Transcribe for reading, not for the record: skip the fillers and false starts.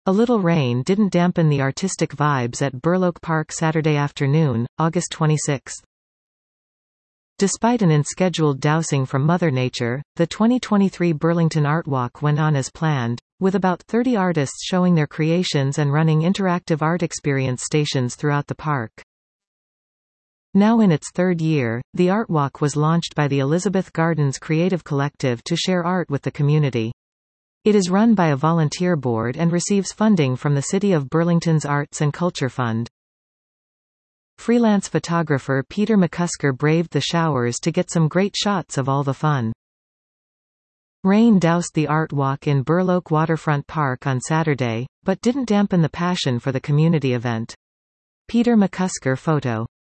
A little rain didn't dampen the artistic vibes at Burloak Park Saturday afternoon, August 26. Despite an unscheduled dousing from Mother Nature, the 2023 Burlington Art Walk went on as planned, with about 30 artists showing their creations and running interactive art experience stations throughout the park. Now in its third year, the Art Walk was launched by the Elizabeth Gardens Creative Collective to share art with the community. It is run by a volunteer board and receives funding from the City of Burlington's Arts and Culture Fund. Freelance photographer Peter McCusker braved the showers to get some great shots of all the fun. Rain doused the Art Walk in Burloak Waterfront Park on Saturday, but didn't dampen the passion for the community event. Peter McCusker photo.